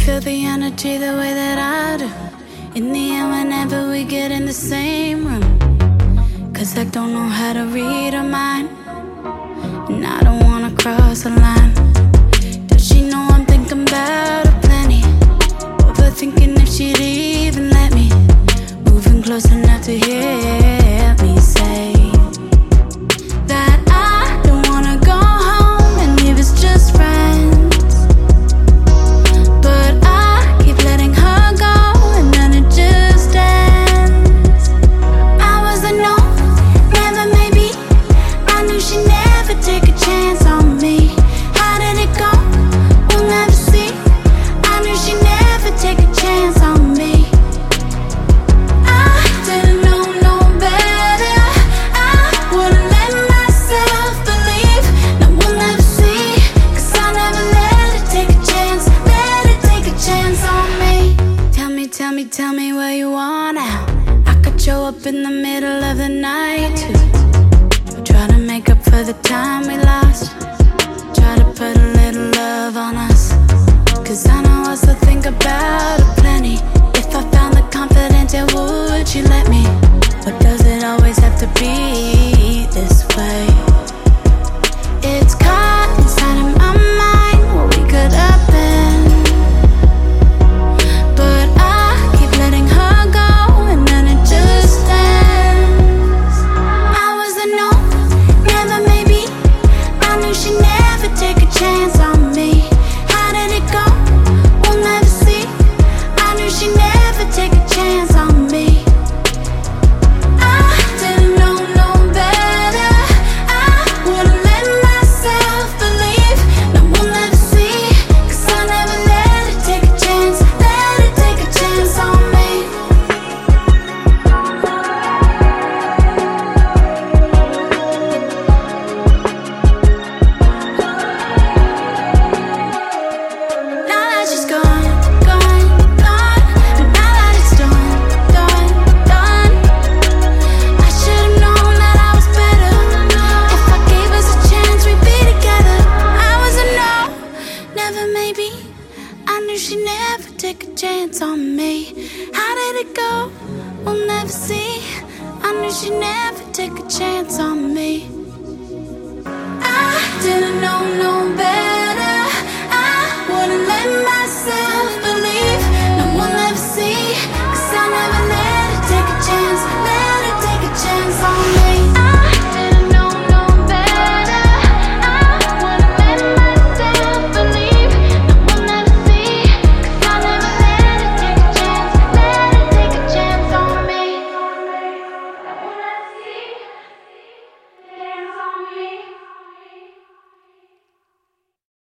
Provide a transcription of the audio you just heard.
feel the energy the way that I do. In the end, whenever we get in the same room, 'cause I don't know how to read her mind, and I don't wanna cross the line. Does she know I'm thinking about her plenty? Overthinking if she'd even let me. Moving close enough to hear me say that I don't wanna go home and leave us just friends. But I keep letting her go, and then it just ends. I was a no, never maybe. I knew she'd never take a chance on me. How did it go? We'll never see. I knew she'd never take a chance on me. I didn't know no better. I wouldn't let myself believe. No, we'll never see, 'cause I never let it take a chance. Let it take a chance on me. Tell me where you are now. I could show up in the middle of the night too. Try to make up for the time we lost. Try to put a little love on us, 'cause I know I still think about it plenty. If I found the confidence, yeah, would you let me? Or does it always have to be this way? It's caught inside of my mind what we could have been. But I keep letting her go, and then it just ends. I was a no, never maybe. I knew she'd never take a chance on me. How did it go? We'll never see. I knew she'd never take a chance on me. I didn't know no better. I wouldn't let myself believe. No, we'll never see, 'cause I never let it take a chance. Let it take a chance on me. Now that she's gone, gone, gone, and now that it's done, done, done, I should've known that I was better. If I gave us a chance, we'd be together. I was a no, never maybe. I knew she'd never take a chance on me. How did it go? We'll never see. I knew she'd never take a chance on me.